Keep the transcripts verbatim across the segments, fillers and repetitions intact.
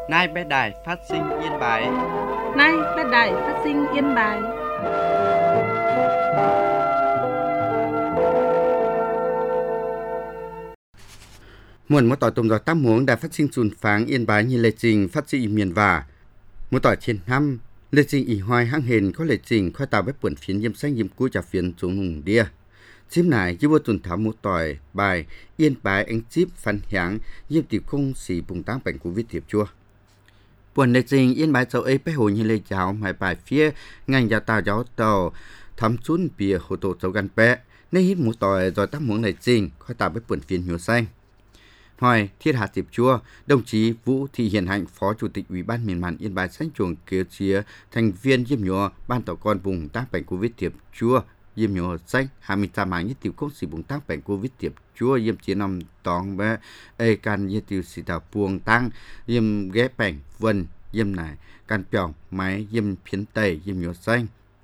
Nay bé đài phát sinh Yên Bái. Nay bé đài phát sinh Yên Bái. Muộn một tỏi tôm gió tám muống đã phát sinh sùn pháng Yên Bái như lệ trình phát sinh miền và một tỏi trên năm lệ trình ỉ hoài hang hền có lệ trình khoai tàu bếp buồn phiến yếm xanh yếm cúi trà phiến xuống hùng đia chim này như vô tuần thảo một tỏi bài Yên Bái anh chip phản háng yếm tiệp không xì bùng tăng bệnh covid tiệp chua buồn lệ trình Yên Bái châu ấy bé hồi như lệ giáo mãi bài phía ngành gia tàu giáo tàu thắm chún bìa hồ tổ châu gan bé nên hít một tỏi rồi tác muống lệ trình khoai tàu bếp buồn phiến nhiều xanh. Hỏi Thiết Hà Tiệp Chua, đồng chí Vũ Thị Hiền Hạnh, Phó Chủ tịch Ủy ban miền Màn Yên Bái Xanh Chuồng Kia Chia, thành viên Diêm Nhô Ban Tổ con vùng tác bệnh Covid Tiệp Chua, Diêm Nhô Xanh, hai mươi tám mạng nhất tiểu công sĩ vùng tác bệnh Covid Tiệp Chua, Diêm Chiến Năm Tóng Bé, Ê Can Nhất Tiểu Sĩ Tàu Buông Tăng, Diêm Ghé Bệnh Vân, Diêm Nải, Can Piòng, Máy, Diêm Phiến Tây, Diêm Nhô Xanh.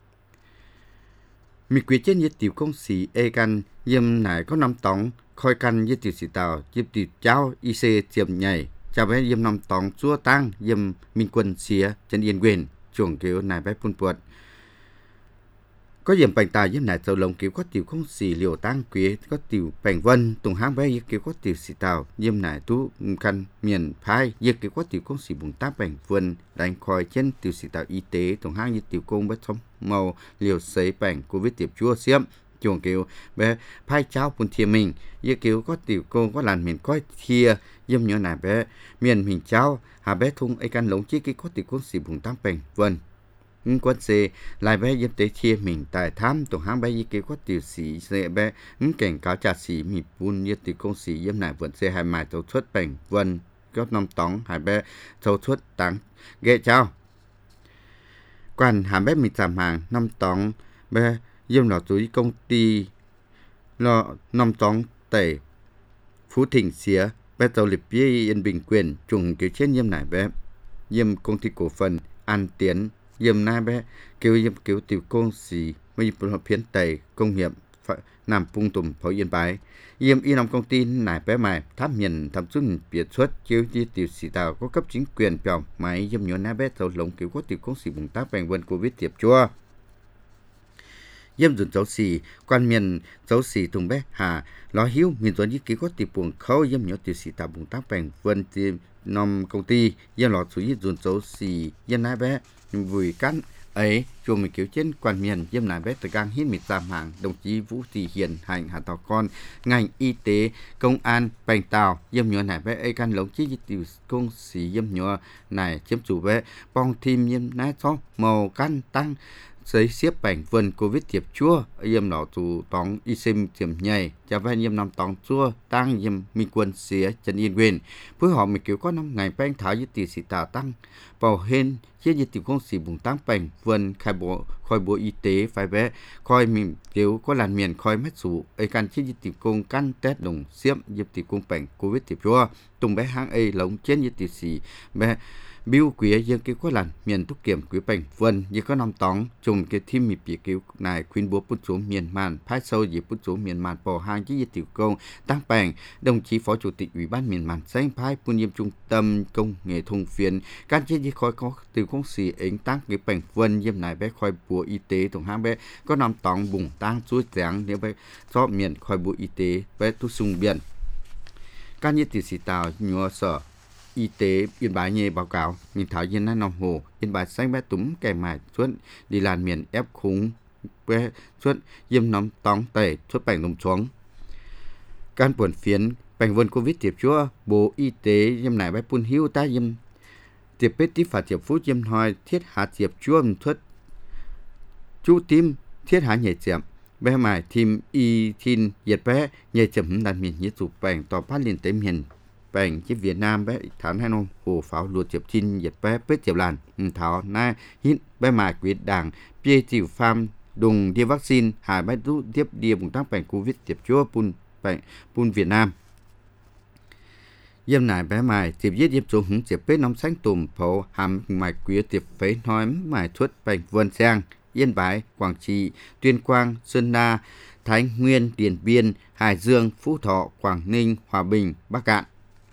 Mỹ quý trên nhất tiểu công sĩ Ê Can, Diêm Nải có năm tóng, khôi căn với tiểu sĩ tàu giúp tiểu cháu y xê tiệm nhảy chào bé yếm năm tòng chúa tăng yếm minh quân xía chân yên quyền chuồng kiểu này bé phun puột có yếm bệnh tài yếm này tàu lồng kiểu có tiểu không xì liều tăng quý có tiểu bệnh vân tùng hang bé kiểu có tiểu sĩ tàu yếm này tú căn miền phai yếm kiểu có tiểu không xì bùng tác bệnh vân đánh khôi trên tiểu sĩ tàu y tế tùng hang như tiểu công bé thông màu liều sấy bệnh covid tiệp chua xiêm chuồng kiểu bé phai cháu phun thiê mình như kiểu có tiểu cô có làn miền coi thiê yếm nhớ này bé miền mình cháu hà bé thung ấy căn lống chi cái có tiểu công xì bùng tăng bệnh vân quân xe lại bé yếm tế thiê mình tại thám tổ hang bé như kiểu có tiểu sĩ xe bé ứng cảnh cáo trà sĩ mì bún như tiểu công sĩ yếm này vượn xe hai mài tàu xuất bệnh vân có năm tóng hai bé tàu xuất tăng ghệ cháu quan hà bé mình giảm hàng năm tóng bé yếm lọ túi công ty lọ năm tóng tẩy Phú Thịnh xía bé tàu liệp bia yên bình quyền trùng kiểu trên yếm này bé yếm công ty cổ phần An Tiến yếm nai bé kêu yếm kiểu tiểu công sĩ mới yếm phiến tẩy công nghiệp nằm phung tùm phó Yên Bái yếm y năm công ty này bé mài tháp miền thăm xuân biệt xuất chiếu như tiểu sĩ tàu có cấp chính quyền bèo máy yếm nhớ nai bé tàu lồng kiểu có tiểu công sĩ bùng tác bệnh vân covid tiệp chua yếm dùn dấu xì quan miền dấu xì thùng bé hà lo hiếu miền tuấn như ký có tiệp buồn khâu yếm nhớ tiểu sĩ tàu bùng tác bệnh vân tiệp nằm công ty yếm lọ chú ý dùn dấu xì yếm nai bé vùi cắn ấy chuồng mình kiểu trên quan miền yếm nai bé từ gang hít mịt giảm hàng đồng chí Vũ Thị Hiền Hạnh hà tàu con ngành y tế công an bệnh tàu yếm nhớ nai bé ấy căn lống chi như tiểu công sĩ yếm nhớ này chiếm chủ bé bong thêm yếm nai cho màu căn tăng giấy xếp bệnh vân covid tiệp chua yếm nọ tù tóng y sim tiệm nhảy cho bé yếm năm tóng chua tăng yếm minh quân xía chân yên quyền phối họ mình kiểu có năm ngày bệnh thảo như tiểu sĩ tà tăng bảo hên chia như tiểu công sĩ bùng tăng bệnh vân khai bộ khôi bộ y tế phải bé khôi mình kiểu có làn miền khôi mất sủ ấy căn chia như tiểu công căn test đồng xiêm yếm tiểu công bệnh covid tiệp chua tung bé hang ấy lống trên như tiểu sĩ bé biêu quý dương cái có lần miền túc kiểm quý bệnh vân như có năm tóng trùng cái thêm mịp bị cứu này khuyên búa bút xuống miền màn phát sâu gì bút xuống miền màn bỏ hàng với tiểu công tăng bệnh đồng chí phó chủ tịch ủy ban miền màn xanh phái phun nhiễm trung tâm công nghệ thông phiền can chế gì khói có từ công sĩ ánh tăng cái bệnh vân nhiễm này bé khói búa y tế tổng hang bé có năm tóng bùng tăng chuối trắng nếu bé do miền khói búa y tế bé tu sung biển can như tiểu sĩ tàu nhua sở y tế Yên Bái nhé báo cáo mình thảo yên nông hồ Yên Bái xanh bé túm kẻ mài suốt đi làn miền ép khúng bé suốt yếm nóng tóng tẩy suốt bệnh đồng xuống can buồn phiến bệnh vân covid tiệp chúa bộ y tế yếm này bé phun hiu ta yếm tiệp bết tí phạt tiệp phú yếm hỏi thiết hạ tiệp chúa suốt chú tim thiết hạ nhảy chậm bé mài thêm y thiên diệt bé nhảy chậm đàn miền như tụ bệnh tỏ phát liên tế miền bệnh chứ Việt Nam bé tháng hai năm hồ pháo luật chụp chín nhiệt bé bết chụp làn thảo na hít bé mà quyết đảng bia tiểu farm đùng đi vaccine hải bé rút tiếp đi bùng tăng bệnh covid tiếp chúa pun bệnh pun Việt Nam yếm này bé mài tiếp giết yếm xuống hứng tiếp bết nóng xanh tùm phổ hàm mài quyết tiếp phế nói mài thuất bệnh vân sang Yên Bái Quảng Trị Tuyên Quang Sơn La Thái Nguyên Điện Biên Hải Dương Phú Thọ Quảng Ninh Hòa Bình Bắc Cạn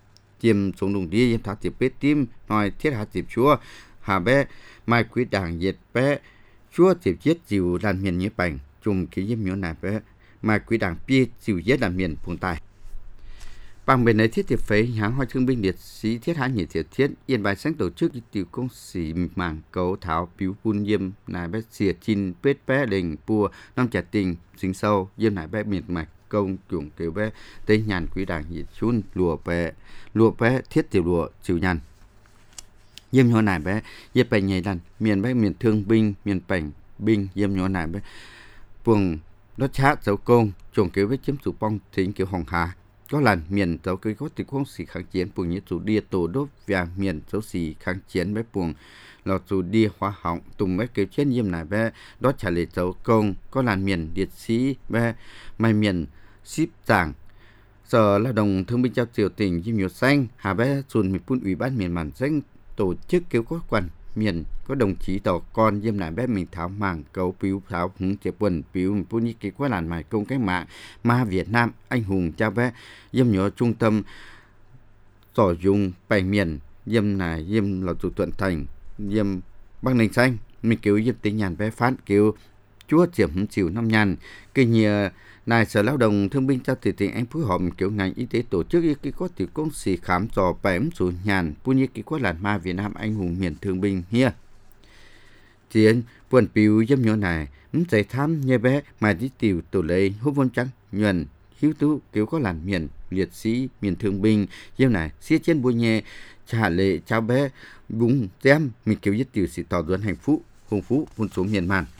chiêm xuống đồng đi yếm thảo tiệp bế tim nói thiết hạ tiệp chúa hà bé mai quý đảng diệt bé chúa tiệp giết chịu đàn miền như bành chung ký yếm nhớ này bé mai quý đảng bia chịu giết đàn miền vùng tài bằng bên ấy thiết tiệp phế hãng hoa thương binh liệt sĩ thiết hạ nhiệt thiệt thiết yên bài sáng tổ chức tiểu công sĩ mảng cấu thảo biểu phun yếm này bé xìa chin bết bé đình bùa năm trả tình sinh sâu yếm này bé miệt mạch công chuồng kiểu bé tây nhàn quý đảng nhiệt chun lùa bé lùa bé thiết tiểu lùa chịu nhàn yếm nhỏ này bé yếm bành nhảy đàn miền bé miền thương binh miền bành binh yếm nhỏ này bé buồng đất chát dấu công chuồng kiểu bé chiếm chủ bong thính kiểu hồng hà có lần miền dấu cái có tình huống sĩ kháng chiến buồng như chủ địa tổ đốt và miền dấu sĩ kháng chiến bé buồng là chủ địa hóa hỏng tùng bé kiểu chiến yếm này bé đó trả lời dấu công có lần miền liệt sĩ bé mai miền ship giảng sở lao động thương binh trao triều tỉnh yếm nhiều xanh hà bé xuân miền ủy ban miền màn xanh tổ chức kêu có quan miền có đồng chí tàu con yếm lại bé mình tháo màng cấu piu tháo hứng chế quần piu mình phun như cái quá làn mài công cách mạng ma Việt Nam anh hùng cha bé yếm nhớ trung tâm tỏ dùng bày miền yếm này yếm là chủ thuận thành yếm băng nền xanh mình kêu yếm tính nhàn bé phát kêu chúa chiếm chịu năm nhàn cái nhiều này sở lao động thương binh trao tiền tỉnh anh phối hợp kiểu ngành y tế tổ chức cái có tiểu công sĩ khám dò bém số nhàn phun như cái có làn ma Việt Nam anh hùng miền thương binh here chiến buồn piu yếm nhỏ này muốn giải thăm như bé mà đi tiểu tổ lệ hút vốn trắng nhuần hiếu tú kiểu có làn miền liệt sĩ miền thương binh yếm này xía trên bùi nhẹ trả lệ cháu bé búng tem mình kiểu giết tiểu sĩ tỏ duẩn hạnh phúc hùng phú vun xuống miền màn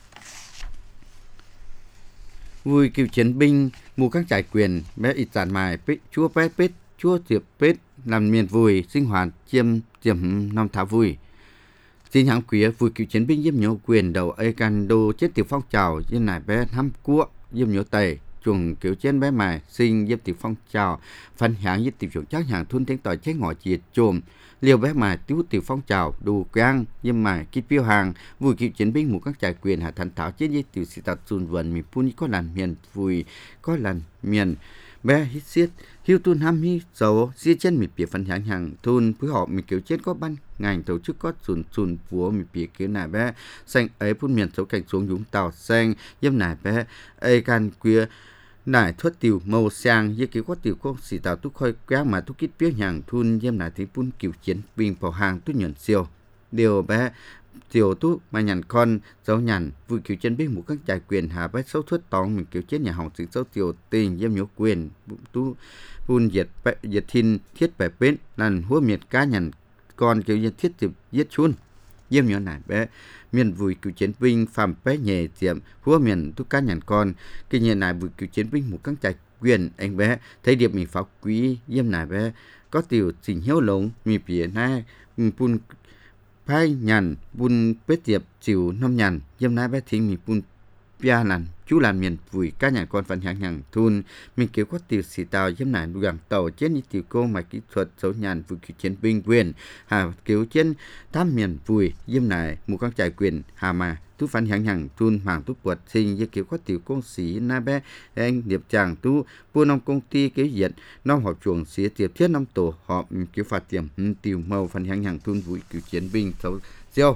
vui cựu chiến binh mù các trải quyền bé ít giản mài pết chua pết pết chua tiệp pết làm miền vui sinh hoạt chiêm chiêm năm tháng vui xin hãng quý vui cựu chiến binh yếm nhớ quyền đầu ai can đô chết tiểu phong trào như này bé thăm cua yếm nhớ tề chuồng kiểu trên bé mài sinh yếm tiểu phong trào phân hãng yếm tiểu chuồng chắc hàng thun tiếng tỏi chết ngõ chiệt trồm liều bé mài tiêu tiểu phong trào đủ quang yếm mài kít piêu hàng vui cựu chiến binh mù các trải quyền hạ thần thảo chết yếm tiểu sĩ tạt xuân vần mình phun có làn miền vui có làn miền bé hít xiết hiu tun ham hi dấu xiết trên mình bịa phân hãng hàng thun phối hợp mình kiểu chết có ban ngành tổ chức có xuân xuân vúa mình bịa kiểu này bé xanh ấy phun miền số cảnh xuống dũng tàu xanh yếm này bé ai can queer nải thuốc tiểu màu sang như kiểu có tiểu có xì tàu túc khơi kéo mà túc kít biết hàng thun yếm nải thì phun kiểu chiến binh vào hàng túc nhận siêu điều bé tiểu túc mà nhàn con dấu nhàn vui kiểu chiến binh một các trải quyền hà bé sâu thuốc tòng mình kiểu chiến nhà hỏng sự sâu tiểu tình yếm nhớ quyền tu phun diệt diệt thiên thiết bẻ bên lần húa miệt cá nhàn con kiểu diệt thiết tiểu giết chun yếm nhớ nải bé miền vui cựu chiến binh phạm bé nhẹ tiệm húa miền tu cá nhàn con cái nhà này vui cựu chiến binh một các trải quyền anh bé thấy điệp mình pháo quý yếm nải bé có tiểu trình hiếu lống mi bìa na phun phai nhàn bun bết tiệp chịu năm nhàn yếm nải bé thính mi phun bia làn chú làn miền vui cá nhàn con phần hàng hàng thun mình kiểu có tiểu xì tàu yếm nải đoàn tàu trên như tiểu cô mà kỹ thuật số nhàn vui cựu chiến binh quyền hà kiểu trên tám miền vui yếm nải một các trải quyền hà mà tu phản hàng hàng thun mảng tu quật sinh như kiểu có tiểu công sĩ na bé anh điệp chàng tu buôn nông công ty kiểu diện nông họ chuồng xía tiệp thiết nông tổ họ kiểu phạt tiệm tiểu màu phản hàng hàng thun vui cựu chiến binh xấu siêu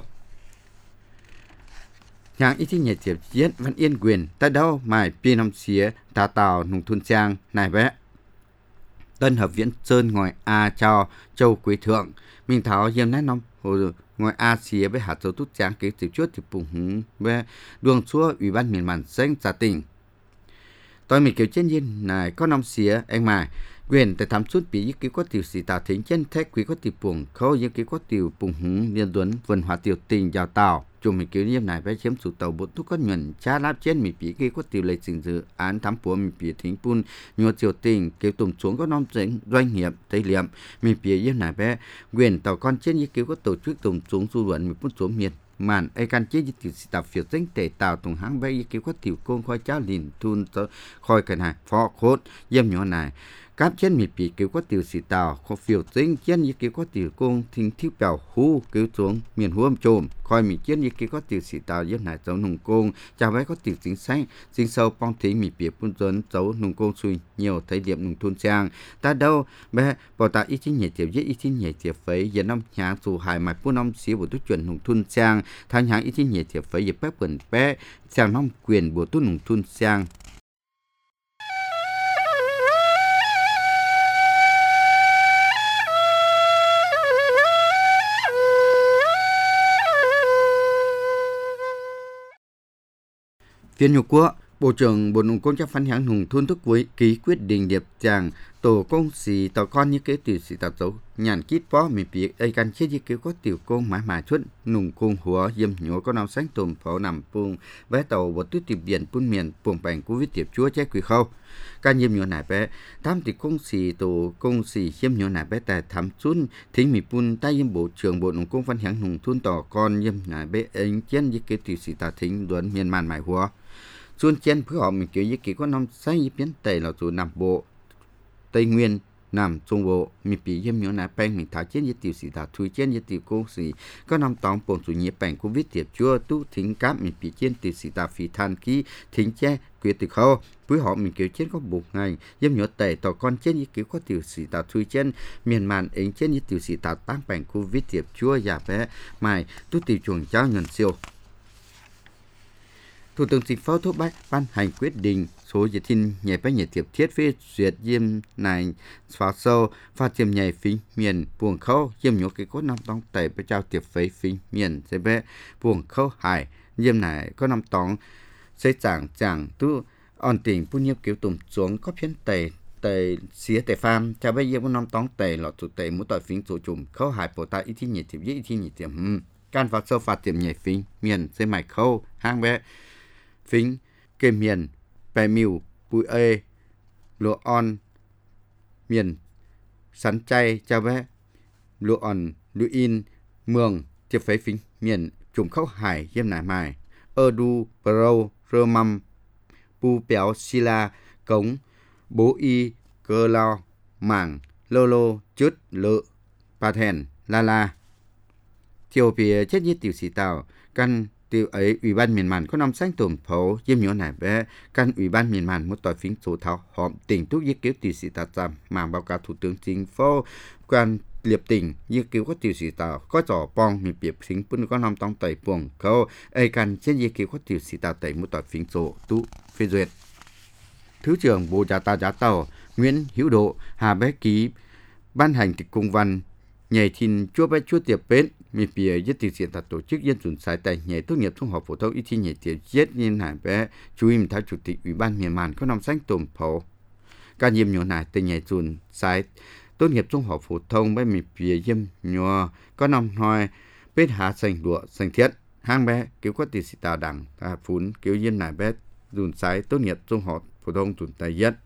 hàng ít nhẹ tiệp giết vẫn yên quyền ta đâu mài pi năm xía ta tàu nông thôn trang này bé tân hợp viễn sơn ngoài a cho châu quý thượng mình tháo hiếm nát nông hồ ngoài a xía với hạt dấu tút trang kế tiểu chuốt thì bùng hứng về đường xua ủy ban miền màn xanh xã tỉnh tôi mình kiểu trên nhiên này có năm xía anh mài quyền tại thám suốt bị cái có tiểu sĩ tàu thính trên thép quý có tiểu buồng khâu những cái có tiểu bùng hứng liên tuấn vườn hòa tiểu tình giàu tàu chúng mình kiểu như này phải chiếm số tàu bộ thúc có nhuận cha láp trên mình bị cái có tiểu lệ trình dự án thám của mình bị thính pun nhiều tiểu tình kiểu tùng xuống có năm doanh doanh nghiệp tây liệm mình bị như này bé quyền tàu con trên như kiểu có tổ chức tùng xuống du luận mình phun xuống miền màn ai can chế tiểu sĩ tàu phiệt danh tệ tàu tùng hãng bay như kiểu có tiểu côn khoai cháo lìn thun khỏi cái này phó khốt yếm nhỏ này cáp trên mì bị cứu có tiểu sĩ tàu có phiêu tính trên như cứu có tiểu công thình thiếu bèo hú cứu xuống miền huôm trộm coi mì trên như cứu có tiểu sĩ tàu dân hải dấu nùng công chào với có tiểu chính sách chính sâu phong thí mì bị buôn dân dấu nùng công suy nhiều thấy điểm nùng thôn trang ta đâu bé bảo ta ít chính nhảy tiểu giết ít chính nhảy tiểu phấy giờ năm nhà dù hải mạch buôn năm xíu của tu chuẩn nùng thôn trang thang nhà ít chính nhảy tiểu phấy giờ bé bẩn bé sang năm quyền của tu nùng thôn trang Phiên nhục quốc, Bộ trưởng Bộ Nông công chấp phán hãng hùng thôn thức cuối ký quyết định điệp chàng tổ công sĩ tàu con như kế tiểu sĩ tàu dấu nhàn kít bó mì bị ai can chết như kế có tiểu công mãi mãi chuất nùng công hùa dâm nhúa có nào sáng tùm phổ nằm buông vé tàu bộ tuyết tiệp biển buôn miền buông bành của viết tiệp chúa chết quỷ khâu ca nhiêm nhúa nải bé tam tỷ công sĩ tổ công sĩ nhiêm nhúa nải bé tại thám xuân thính mì buôn tay nhiêm Bộ trưởng Bộ Nông công phán hãng hùng thôn tàu con nhiêm nải bé anh chết như kế tiểu sĩ tàu thính đoán miền màn mãi hùa xuân chen phước họ mình kiểu như kỳ có năm say như biến tây là dù nằm bộ Tây Nguyên nằm trung bộ mình bị nhiễm nhớ nãy bang mình tháo trên như tiểu sĩ tháo thui trên như tiểu công sĩ có năm tòng bổn chủ nhiễm bang covid tiệp chua tu thính cáp mình bị trên tiểu sĩ tháo phi than ký thính che quyết từ khâu với họ mình kiểu trên có một ngày nhiễm nhớ tây tàu con trên như kiểu có tiểu sĩ tháo thui trên miền màn ấy trên như tiểu sĩ tháo tăng bang covid tiệp chua giả bé mày tu tiểu chuồng cháu nhận siêu Thủ tướng Chính phủ thúc bách ban hành quyết định số dự tin nhảy bách nhảy tiếp thiết phê duyệt diêm này phá sâu phát tiềm nhảy phí miền buồng khâu diêm nhổ cái cốt năm tông tẩy bei trao tiệp phế phí miền sẽ bé buồng khâu hải diêm này có năm tông sẽ chẳng chẳng tu on tỉnh pu nhiêu kiểu tùm xuống có phiên tẩy tẩy xía tẩy pham chào bây giờ có năm tông tẩy lọt tụ tẩy muốn tỏi phí số chùm khâu hải bộ ta ít thi nhảy tiếp ít thi nhảy tiếp can phá sâu phát tiềm nhảy phí miền sẽ mày khâu hang bé phính kê miền bè miu bùi ê lúa on miền sắn chay chao bé lúa on lúa in mường tiếp phế phính miền trùng khâu hải yêm nải mài ơ đu pro rơ măm pu béo sila cống bố y cơ lao mảng lô lô chứt lự pa thèn la la chiều phía chết như tiểu sĩ tàu căn Tiêu ấy Ủy ban miền Màn có năm sáng tổn phố diêm nhớ nải bé căn Ủy ban miền Màn một tỏi phím số thảo họm tỉnh thúc giết cứu tiểu sĩ tà giảm màng báo cáo Thủ tướng Chính phủ quan liệp tỉnh giết cứu có tiểu sĩ tà có trò bong miền biệt phím pun có năm tông tẩy buồng khâu ấy căn trên giết cứu có tiểu sĩ tà tẩy một tỏi phím số tu phê duyệt. Thứ trưởng Bộ Gia ta Giá Tàu Nguyễn Hữu Độ Hà bé ký ban hành tịch công văn nhảy thìn chua bé chua tiệp bến mi bìa nhất tiểu diện tổ chức dân chuẩn sai tại nhảy tốt nghiệp trung học phổ thông ít thi nhảy tiểu chết nhiên hải bé chú ý theo chủ tịch ủy ban miền Màn có năm sáng tổn phố ca nhiệm nhỏ nải tại nhảy chuẩn sai tốt nghiệp trung học phổ thông bé mi bìa yếm nhỏ có năm hoài biết hạ sành đũa sành thiết hang bé kiểu có tiểu sĩ tào đẳng ta phún kiểu yên nải bé chuẩn sai tốt nghiệp trung học phổ thông chuẩn tài nhất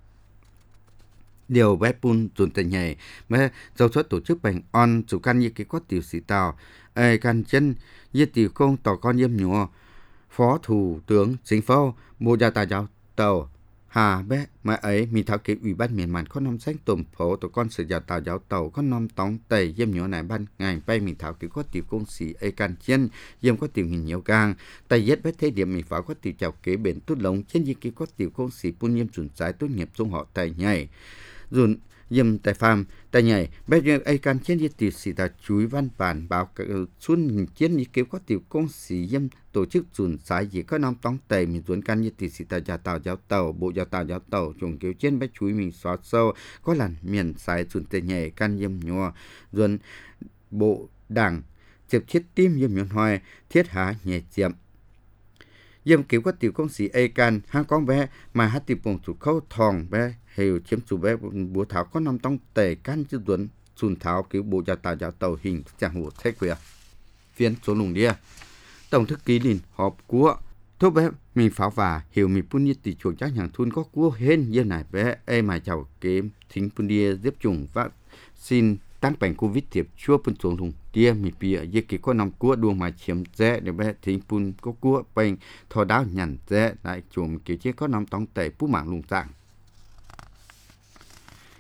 điều bé pun chuẩn tài nhảy bé giáo xuất tổ chức bành on chủ căn như cái có tiểu sĩ tào ai can chân như tiểu công tàu con yếm nhúa phó thủ tướng Chính phủ Bộ Gia ta giáo tàu hà bé mà ấy mình thảo kế ủy ban miền Màn có năm sách tổn phố tổ con sử gia tàu giáo tàu có năm tống tẩy yếm nhúa này ban ngày bay mình thảo kế có tiểu công sĩ ai can chân yếm có tiểu hình nhiều càng tay yết bé thế điểm mình pháo có tiểu chào kế bền tốt lông trên như cái có tiểu công sĩ pun yếm chuẩn trái tốt nghiệp trung họ tài nhảy dùn yếm tại farm tại nhảy bây giờ ai can trên như tiểu sĩ ta chuối văn bản báo xuân trên như kiểu có tiểu công sĩ yếm tổ chức dùn trái gì có năm tông tẩy mình dùn can như tiểu sĩ ta gia tàu giáo tàu Bộ gia tàu giáo tàu trùng kiểu trên bé chuối mình xóa sâu có lần miền trái dùn tại nhảy can yếm nhua dùn bộ đảng chụp chết tim yếm nhọn hoài thiết há nhẹ chậm yếm kiểu có tiểu công sĩ ai can hang con bé mà hát tiểu bổng chủ khâu thòng bé hiểu chiếm chủ bé búa thảo có năm tông tề can chữ tuấn xuân thảo kiểu Bộ gia tàu giáo tàu hình chẳng hồ thế queer phiên số lùng đia tổng thư ký liền họp của thúc bé mình pháo và hiểu mình pun như tỷ chuột chắc hàng thun có cua hên như này bé ai mà chào kiếm thính pun đia tiếp trùng và xin tăng bành covid tiệp chua pun xuống lùng đia mình bịa như kỳ có năm cua đuông mà chiếm dễ để bé thính pun có cua bành thò đáo nhằn dễ đại chuồng kiểu chế có năm tông tề pu mạng lùng dạng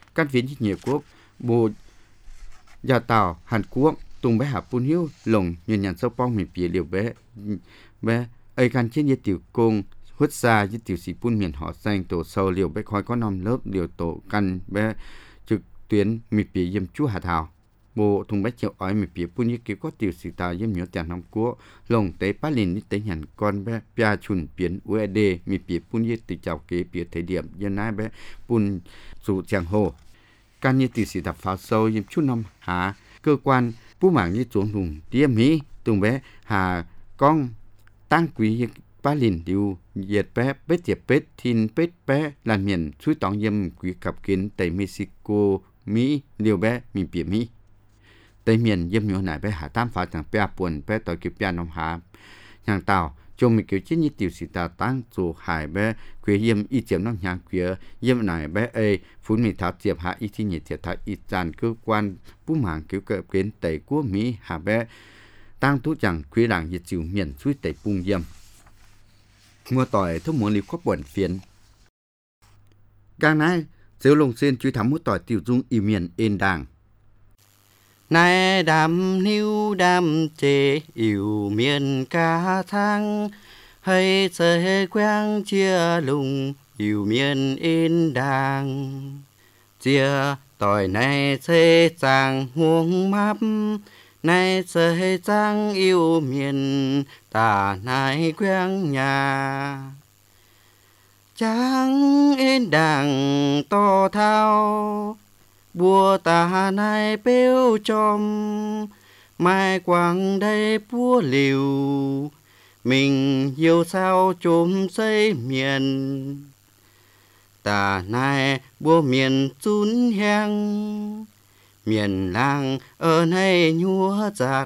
căn phiến nhiều quốc bộ gia tàu Hàn Quốc tung bé hạ phun hiếu lồng nhìn nhận sâu bong mình phía liều bé bé ấy căn trên như tiểu công hút xa như tiểu sĩ phun miền họ xanh tổ sâu liều bé khói có năm lớp liều tổ căn bé trực tuyến mình phía yếm chú hà thảo bộ thùng bé chịu ói mình phía phun như kiểu có tiểu sĩ tàu yếm nhớ tiền năm quốc lồng tế bá lìn như tế nhận con bé bia chun biến u e đê mình phía phun như tiểu chào kế phía thời điểm dân nai bé phun dù chẳng hồ căn như tiểu sĩ tập pháo sâu yếm chú năm há cơ quan phú mạng như xuống vùng tiêm mỹ tùng bé hà con tăng quý ba lìn điều diệt bé bết diệt bết thiên bết bé là miền suối tòng yếm quý cặp kiến tại Mexico Mỹ điều bé miền biển Mỹ tây miền yếm nhỏ nải bé hà tam phá thằng bé buồn bé tỏi kiểu bé nông hà hàng tàu cho mình kiểu chiến như tiểu sĩ ta tăng dù hải bé quý yếm y chiếm nông nhà quý yếm nải bé ấy phun mình tháo diệp hạ y thi nhiệt thiệt tháo y tràn cơ quan phú mạng kiểu cập kiến tại quốc Mỹ hà bé tăng tú chẳng quý làng nhiệt chịu miền suối tại bung yếm mua tỏi thuốc muốn liều khóc buồn phiền càng nay nếu lồng xuyên truy thắm mua tỏi tiêu dung y miền ên đàng nay đam níu đam chế yêu miền ca thang hay sẽ quang chia lùng yêu miền ên đàng chia tỏi này sẽ chàng huống map nay sẽ chàng yêu miền ta nay quang nhà chẳng ên đàng to thao bùa ta nay bêu chom mai quang đây bùa liều mình yêu sao chôm xây miền ta nay bùa miền chun hang miền làng ở này nhúa giặt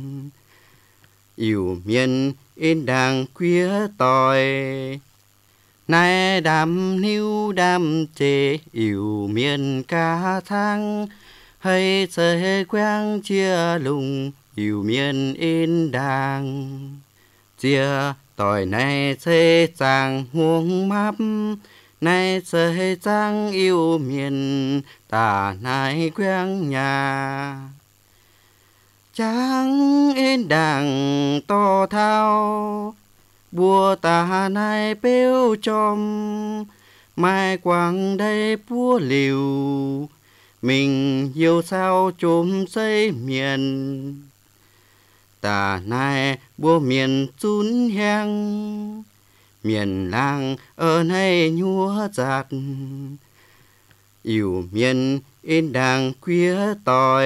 yêu miền in đàng khuya tỏi nay đam níu đam chế yêu miền ca thang hay sẽ quang chia lùng yêu miền in đàng chia tỏi này sẽ chàng huống map nay sẽ chàng yêu miền ta nay quang nhà chẳng in đàng to thao bùa ta nay bêu chom mai quang đây bùa liều mình yêu sao chôm xây miền ta nay bùa miền chun hang miền làng ở này nhúa giặt yêu miền in đàng khuya tỏi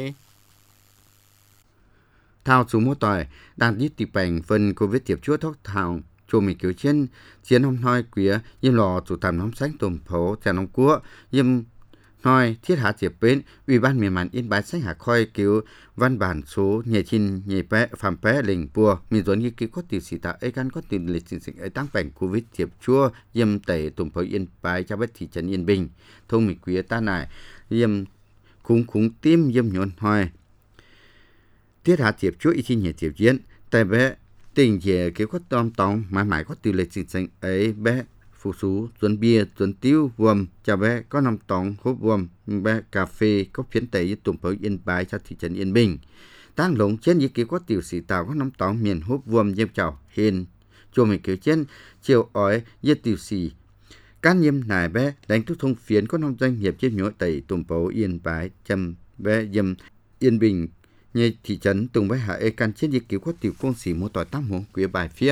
thao chú mua tỏi đang đi tìm bệnh phần covid tiếp chúa thóc thảo cho mình kiểu trên chiến hôm nói quía yếm lò chủ tạm nóng sáng tôm phố trà nông cua yếm nói thiết hạ diệp bên ủy ban miền màn yên bái sách hạ khoi cứu văn bản số nhẹ chín nhẹ bé phạm bé lình bùa miền dồn như cứu có tiểu sĩ tạ ấy căn có tiểu lịch trình sinh ấy tăng bệnh covid tiếp chúa yếm tẩy tôm phố yên bái cho bếp thị trấn yên bình thông mình quía ta này yếm khung khung tim yếm nhon hoài thiết hạ tiếp chúa ý chi nhẹ tiếp diễn tại bé tình về kiểu có tóm tóm mãi mãi có từ lịch trình sinh ấy bé phụ sú tuần bia tuần tiêu vườm chào bé có năm tòng hộp vườm bé cà phê có phiến tẩy với tụm phơi yên bái cho thị trấn yên bình tăng lồng trên những kiểu có tiểu sĩ tàu có năm tòng miền hộp vườm dêm chào hiền cho mình kiểu trên chiều ói với tiểu sĩ can nhiêm nải bé đánh thuốc thông phiến có năm doanh nghiệp trên nhựa tẩy tụm phơi yên bái chăm bé dêm yên bình như thị trấn tùng bé hạ ê can trên những kiểu có tiểu công sĩ mua tỏi tam huống quý bài phía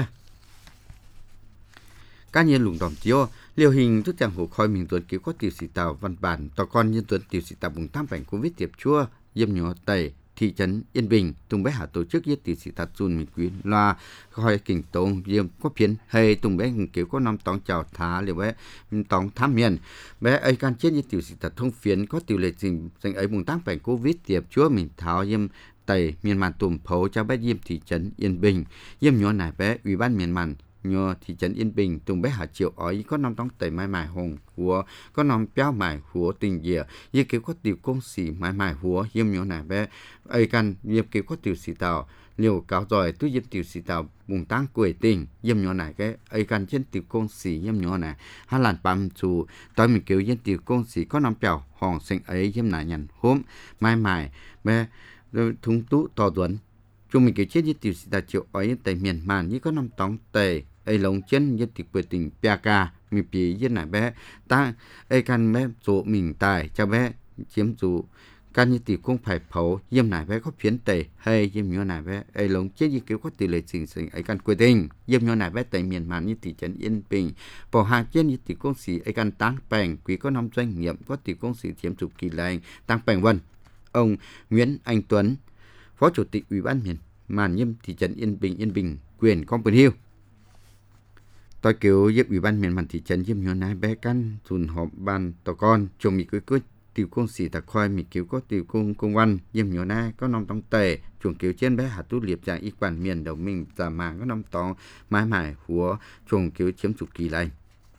cá nhân lùng đòn chiếu liều hình thức chẳng hồ khói mình tuần kiểu có tiểu sĩ tàu văn bản tòa con nhân tuần tiểu sĩ tàu bùng tam cảnh covid tiệp chua dâm nhỏ tẩy thị trấn yên bình tùng bé hạ tổ chức với tiểu sĩ tàu chun mình quý loa khói kình tông dâm có phiến hay tùng bé kiểu có năm tòng chào thá liều bé tòng tham miền bé ấy can chết với tiểu sĩ tàu thông phiến có tiểu lệ trình dành ấy bùng tam cảnh covid tiệp chua mình tháo dâm tẩy miền màn tùm phố cho bé diêm thị trấn yên bình diêm nhỏ nải bé ủy ban miền màn nhờ thị trấn Yên Bình tung bé hạ triệu ở có năm tông tẩy mai mài hồng húa có năm béo mài húa tình dìa như kiểu có tiểu công sĩ mài mài húa yếm nhớ này bé ấy căn như kiểu có tiểu sĩ tàu liều cáo giỏi tu yếm tiểu sĩ tàu bùng tăng quỷ tình yếm nhớ này cái ấy căn trên tiểu công sĩ yếm nhớ này hai lần bám chủ tối mình kiểu yếm tiểu công sĩ có năm béo hòn sinh ấy yếm này nhằn hôm mai mài bé thúng tú to tuấn chúng mình kiểu chết như tiểu sĩ tàu triệu ở tại miền màn như có năm tông tẩy ấy lồng chân như tiểu quỷ tình bia ca mình bị như này bé ta ấy căn bé số mình tài cho bé chiếm chủ căn như tiểu công phải phẫu yếm này bé có phiến tề hay yếm nhớ này bé ấy lồng chết như kiểu có tỷ lệ sinh sinh ấy căn quê tình yếm nhớ này bé tại miền màn như thị trấn Yên Bình bỏ hàng trên như tiểu công sĩ ấy căn tăng bèn quý có năm doanh nghiệp có tiểu công sĩ chiếm chủ kỳ lành tăng bèn vân ông Nguyễn Anh Tuấn phó chủ tịch ủy ban miền màn nhâm thị trấn Yên Bình Yên Bình quyền Công Bình Hill tôi kiểu giúp ủy ban miền màn thị trấn yếm nhớ này bé căn dùn họp ban tổ con chồng mình cứ cứ tiểu công sĩ ta khoai mình kiểu có tiểu công công văn yếm nhớ này có năm tông tề chuồng kiểu trên bé hạ tú liệp dạng y quản miền đầu mình giả màng có năm tông mái mải húa chuồng kiểu chiếm chủ kỳ lành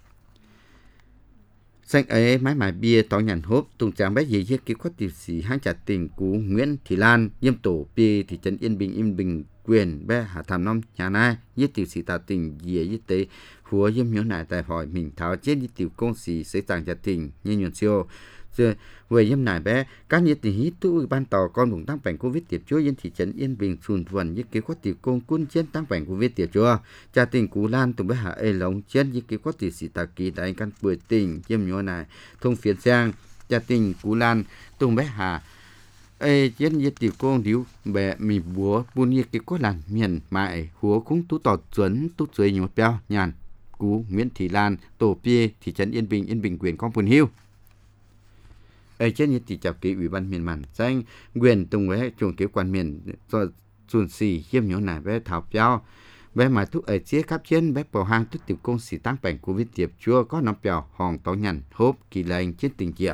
xanh ấy mái mải bia tỏ nhàn hốp tung tràng bé gì hết kiểu có tiểu sĩ hang trả tình cú Nguyễn Thị Lan yếm tổ bia thị trấn Yên Bình Yên Bình quyền bé hạ tham năm nhà này với tiểu sĩ ta tình dìa với tế húa yếm nhớ này tại hỏi mình tháo chết với tiểu công sĩ sẽ tàng trả tình như nhuận siêu rồi về yếm này bé các nhiệt tình hít tu ban tàu con vùng tăng bệnh covid tiệp chúa yên thị trấn Yên Bình xuân vườn với kế có tiểu công quân chiến tăng bệnh covid tiệp chúa cha tình cú Lan tụng bé hạ ê lồng chiến với kế có tiểu sĩ ta kỳ đại căn bưởi tình yếm nhớ này thông phiền sang cha tình cú Lan tụng bé hạ ê chiến với tiểu công điếu bé mì búa buôn như kế có làn miền mại húa cũng tú tọt chuẩn tú dưới nhiều béo nhàn cú Nguyễn Thị Lan tổ bia thị trấn Yên Bình Yên Bình quyền Công Bình Hill ấy trên như tỷ chào ký ủy ban miền màn danh quyền tung với chuồng kiểu quan miền do xuân xì khiêm nhớ này bé thảo béo bé mà thuốc ở chia khắp trên bé bảo hang thuốc tiểu công xì tăng bệnh covid tiệp chua có năm béo hòn táo nhằn hốp kỳ lành trên tình kia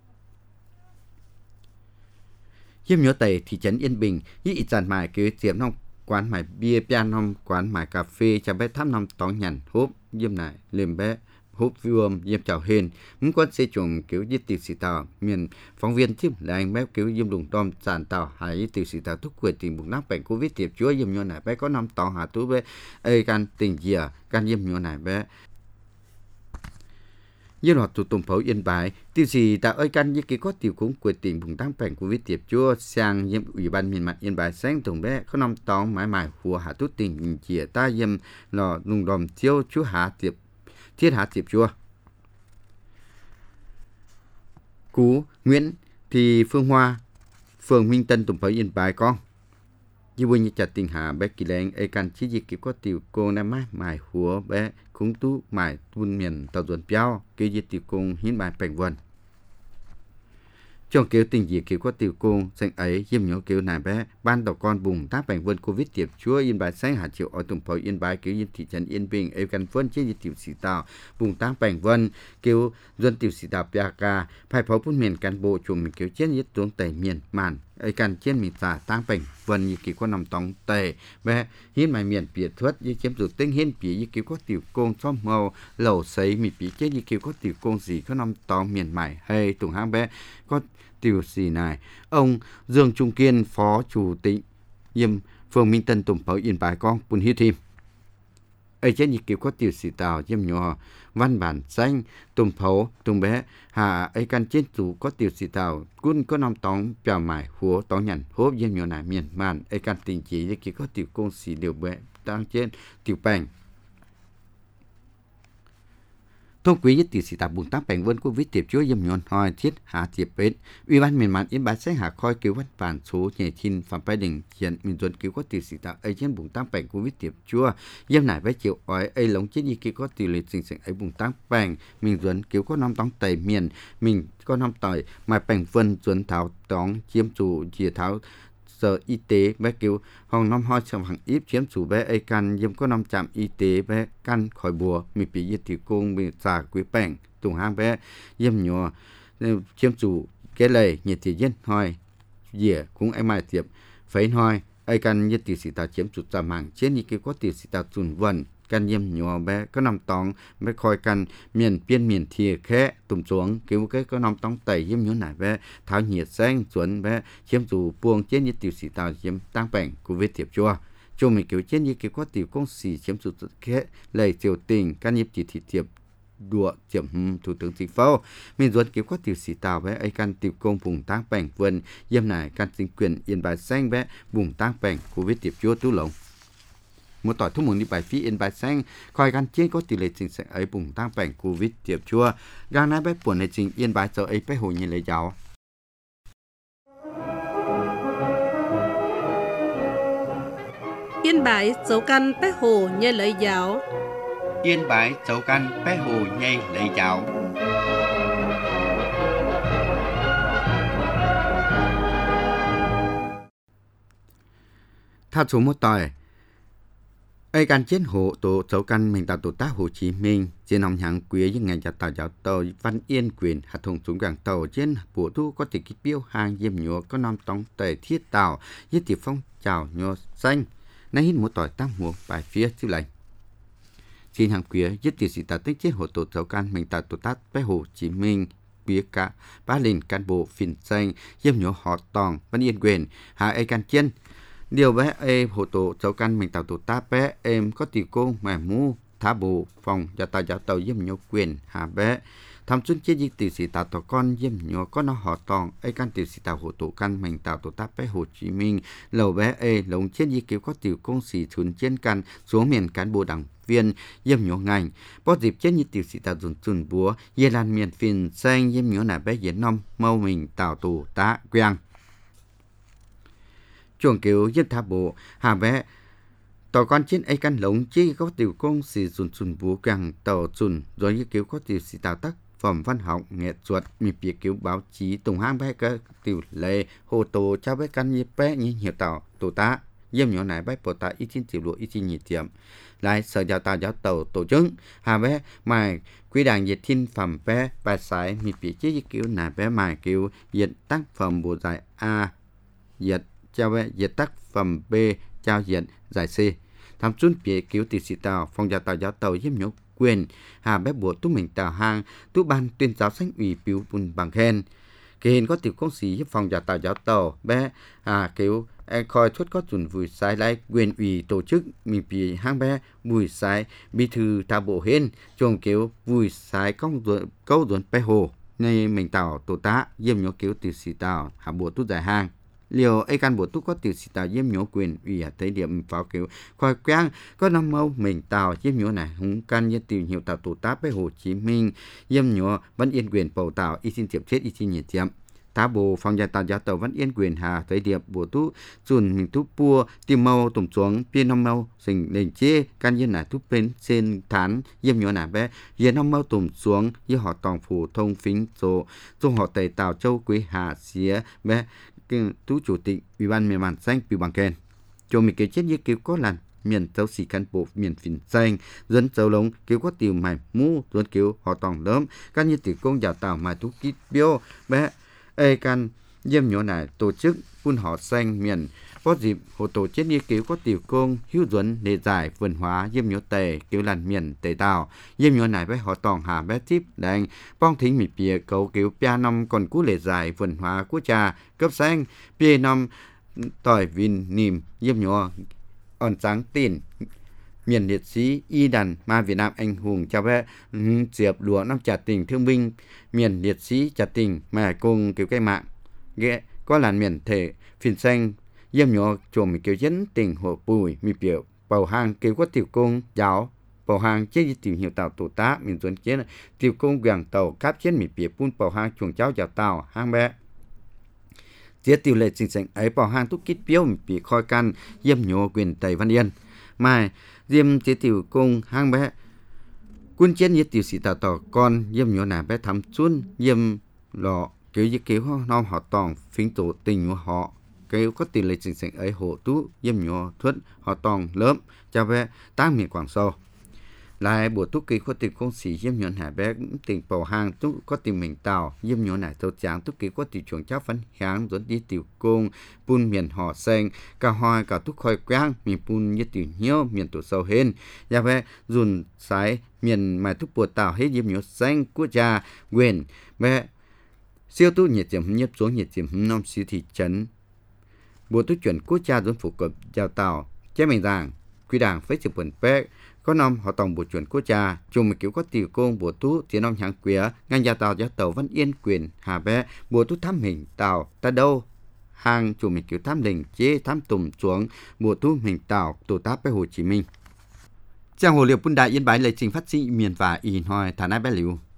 khiêm nhớ tây thị trấn Yên Bình như ít dàn mài kiểu tiệm nông quán mài bia pian nông quán mài cà phê cho bé thăm năm táo nhằn hốp diêm này lên bé hốp viêm diêm chào hên muốn quan xe chuồng kiểu như tiểu sĩ tàu miền phóng viên chứ là anh bé kiểu diêm lùng đom sàn tàu hay tiểu sĩ tàu thúc quyền tình bùng nắp bệnh covid tiệp chúa diêm nhon này bé có năm tàu hạ tú bé ơi can tình dìa can diêm nhon này bé như lọt tụ tùng phấu Yên Bái tiểu sĩ tàu ơi can như cái có tiểu cũng quyền tình bùng nắp bệnh covid tiệp chúa sang diêm ủy ban miền mặt Yên Bái sáng tùng bé có năm tàu mãi mãi hùa hạ tú tình dìa ta diêm lò lùng đom chiêu chúa hạ tiệp thiết hạ tiệp chua cú Nguyễn Thị Phương Hoa phường Minh Tân tùng phơi Yên Bái con như vui như chặt tình hạ bé kỳ leng ấy can chỉ gì kiểu có tiểu cô nam mái mài húa bé cũng tú mài tuôn miền tàu tuần béo cái gì tiểu công hiến bài bèn vần trong kiểu tình gì kiểu có tiểu công xanh ấy diêm nhớ kiểu này bé ban đầu con bùng tác bèn vân covid tiệp chúa Yên Bái sáng hạ triệu ở tùng phơi Yên Bái kiểu như thị trấn Yên Bình ấy can phân trên như tiểu sĩ tàu bùng tác bèn vân kiểu dân tiểu sĩ tàu bia ca phải pháo phun miền cán bộ chùm mình kiểu trên như tuồng tẩy miền màn ấy can trên mình giả tăng bèn vân như kiểu có nằm tòng tẩy bé hiến bài miền biệt thuật như chiếm được tinh hiến bỉ như kiểu có tiểu công xóm màu lẩu sấy mình bỉ trên như kiểu có tiểu công gì có nằm tòng miền mải hay tùng hang bé có tiểu sĩ này ông Dương Trung Kiên phó chủ tịch Diêm phường Minh Tân tùng pháo Yên Bái con bùn hiết thêm ấy trên như kiểu có tiểu sĩ tàu diêm nhỏ văn bản xanh tùng pháo tùng bé hà ấy căn trên chủ có tiểu sĩ tàu quân có năm tóng bèo mải húa tóng nhằn hốp diêm nhỏ này miền màn ấy căn tình chỉ như kiểu có tiểu công sĩ điều bé tăng trên tiểu bành thông quý với tiểu sĩ tàu bùng tăng bèn vân covid tiệp chúa diêm nhon hỏi thiết hạ tiệp bến ủy ban miền màn Yên Bái sẽ hạ khoi cứu văn bản số nhẹ chín phạm bài đình hiện miền tuần cứu có tiểu sĩ tàu ấy trên bùng tăng bèn covid tiệp chúa diêm này với chiều ói ấy lống chết như kia có tỷ lệ sinh sinh ấy bùng tăng bèn miền tuần cứu có năm tóng tẩy miền mình có năm tỏi mà bèn vân tuần tháo tóng chiếm chủ chia tháo sở y tế bé cứu hòng năm hai trong hàng ít chiếm chủ bé ấy căn diêm có năm trạm y tế bé căn khỏi bùa mình bị diệt tiểu công bị xả quý bèn tùng hang bé diêm nhỏ chiếm chủ cái lầy nhiệt thị dân hỏi dĩa cũng ai mai tiệp phải hỏi ai căn như tiểu sĩ ta chiếm chủ giảm hàng trên như cái có tiểu sĩ ta chuẩn vần กันเยี่ยมหยัวแบก็นำตองแบคอยกันเมียนเปลี่ยนเมียนเทียแค่ตุ่มสวงเกี่ยวก็ก็นำตองไต่เยี่ยมหยัวไหนแบเท้าเหียดแซงสวนแบเชี่ยมสู่ปวงเจนยึดติวสีตาวเชี่ยมตั้งแป่งกูเวทเทียบชัวโจมีเกี่ยวเจนยึดเกี่ยวก็ติวกงสีเชี่ยมสู่แค่เลยเจียวติงกันยิบจิตเทียบดัวเจียมthủ tướng chính phủ mình ruột kiểu có tiểu sĩ tàu với ấy can tiểu công vùng tăng bành vườn yếm này can chính quyền yên bài xanh với vùng tăng bành của viết tiệp chúa tú lồng một tỏi thu mừng đi bài phí yên bài xanh coi can chế có tỷ lệ chính sẽ ấy vùng tăng bành của viết tiệp chúa gang này bé buồn này chính yên bài giờ ấy bé hồ như lấy giáo Yên bái dấu căn bé hồ như lấy giáo. Yên bái dấu căn bé hồ nhây lấy giáo. ถ้าสมมติต่อยไอการเช่นโหตัวเจ้ากันเมืองตาตัวตาโหชีมิงเจนองหางเกวียยังไงจะต่อจากตัววันเอียนเกวียนหัดถงสูงกลางตัวเช่นปัวตู้ก็ติดกิเปี้ยวหางเยี่ยมหยัวก็นำตองเตะที่เต่ายึดติดphongเจ้าหยัวxanhในหินหมูต่อยตั้งหัวปลายเฟี้ยที่ไหลจีนหางเกวียยึดติดสิตาตั้งเช่นโหตัวเจ้ากันเมืองตาตัวตาไปโหชีมิงเปียกะป้าลินการโบฟินxanhเยี่ยมหยัวหอตองวันเอียนเกวียนหาไอการเช่นđiều bé em hộ tổ cháu căn mình tạo tổ ta bé em có tiểu cô mà mu thả bù phòng và tạo giáo tàu diêm nhau quyền hà bé tham xuân chế di tiểu sĩ tạo tổ con diêm nhau có nó họ tòng ai căn tiểu sĩ tạo hộ tổ căn mình tạo tổ ta bé Hồ Chí Minh lầu bé e lồng chế di kiểu có tiểu công sĩ thuần trên căn xuống miền cán bộ đảng viên diêm nhau ngành có dịp chế di tiểu sĩ tạo dùn dùn búa ye lan miền phiền xanh diêm nhau nà bé diễn nom mâu mình tạo tổ ta quang chuồng kiểu dân thả bộ hà bé tàu con trên ấy căn lồng chi có tiểu công sĩ dùn dùn búa càng tàu dùn rồi như kiểu có tiểu sĩ tạo tác phẩm văn học nghệ thuậtมีเปียkiểu báo chí tùng hang bé cái tiểu lệ hồ tổ cho bé căn như bé như nhiều tàu tổ tá diêm nhỏ này bé bộ tá ít chín tiểu lộ ít chín nhị tiệm lại sở giáo tàu giáo tàu tổ chức hà bé mài quy đảng diệt thiên phẩm bé bài sảiมีเปียchứ kiểu này bé mài kiểu diệt tác phẩm bộ giải A diệt trao về diệt tác phẩm B trao diện giải C tham xuân phía cứu tỷ sĩ tàu phong gia tàu giáo tàu diêm nhổ quyền hà bé bùa tú mình tàu hang tú ban tuyên giáo sánh ủy biểu bùn bằng khen kỳ hình có tiểu công sĩ phòng gia tàu giáo tàu bé hà cứu e coi thuất có chuẩn vùi sai lại quyền ủy tổ chức mình bị hang bé vùi sai bí thư thả bộ hên chuồng cứu vùi sai công ruột câu ruột bé hồ nay mình tàu tổ tá diêm nhổ cứu tỷ sĩ tàu hà bùa tú giải hang liệu ai can bộ tú có tiểu sĩ tàu diêm nhổ quyền ủy ở thời điểm pháo kiểu khoai quang có năm mâu mình tàu diêm nhổ này hùng can như tiểu nhiều tàu tổ tá với Hồ Chí Minh diêm nhổ vẫn yên quyền bầu tàu y xin tiệp chết y xin nhiệt tiệm tá bộ phòng gia tàu giáo tàu vẫn yên quyền hà thời điểm bộ tú chuẩn mình tú pua tìm mâu tùng xuống pin năm mâu sinh nền chế can như này tú bên trên thán diêm nhổ này bé yên năm mâu tùng xuống như họ tòng phổ thông phính số trong họ tây tàu châu quý hà xía bé tú chủ tịch ủy ban miền màn xanh biểu bằng khen cho mình cái chết như kiểu có lần miền châu sĩ cán bộ miền phìn xanh dân châu lông kiểu có tiểu mày mu dân kiểu họ tòng lớn các như tiểu công giáo tàu mà tú kít biêu bé ê can diêm nhỏ này tổ chức phun họ xanh miền có dịp hồ tổ chết như kiểu có tiểu công hữu duẩn để giải vườn hóa diêm nhỏ tề kiểu làn miền tề tàu diêm nhỏ này với họ tòng hà bé tiếp đành bong thính mì bìa cầu kiểu pia năm còn cú lệ giải vườn hóa của cha cấp xanh pia năm tỏi vin nìm diêm nhỏ on sáng tin miền liệt sĩ y đàn ma Việt Nam anh hùng cho bé diệp lúa năm trả tình thương binh miền liệt sĩ trả tình mà cùng kiểu cái mạng ghé có làn miền thể phìn xanh diêm nhỏ chùm kiểu dẫn tình hồ bùi mi biểu bầu hàng kiểu có tiểu công giáo bầu hàng chế tiểu nhiều tàu tổ tá miền xuân chế tiểu công gần tàu cáp chế mi biểu phun bầu hàng chuồng cháu giáo tàu hang bé chế tiểu lệ chính sách ấy bầu hàng túc kít biếu mi biểu khoi can diêm nhỏ quyền tây văn yên mai diêm chế tiểu công hang bé quân chiến như tiểu sĩ tàu tàu con diêm nhỏ này bé thắm xuân diêm lọ kiểu như kiểu non họ tòng phính tổ tình của họ cái có tỷ lệ chính sách ấy hộ tú diêm nhỏ thuất họ tòng lớn cho bé tăng miền Quảng Châu lại bộ túc kỳ có tìm công sĩ diêm nhuận hải bé tỉnh bảo hàng túc có tìm mình tàu diêm nhuận hải tàu tráng túc kỳ có tìm chuồng cháu phấn kháng dẫn đi tiểu công bùn miền họ xanh cả hoa cả túc khói quang miền bùn như tiểu nhiêu miền tổ sâu hên và bé dùn sái miền mà túc bùa tàu hết diêm nhuận xanh quốc gia quyền bé siêu tu nhiệt điểm nhấp xuống nhiệt điểm năm xí thị trấn bộ túc chuyển quốc gia dẫn phụ cập giao tàu chế mình rằng quy đảng với sự bẩn bé có năm họ tổng bộ chuyển quốc gia chung một kiểu có tiểu công bộ tú chỉ năm hàng quía ngành nhà tàu giá tàu vẫn yên quyền hà bé bộ tú thăm hình tàu ta đâu hàng chung một kiểu thăm đình chế thăm tùng xuống bộ tú hình tàu tổ tác với Hồ Chí Minh. Trang hồ liệu bún đại yên bái lời trình phát sĩ miền và in hoi thả nai bé liu.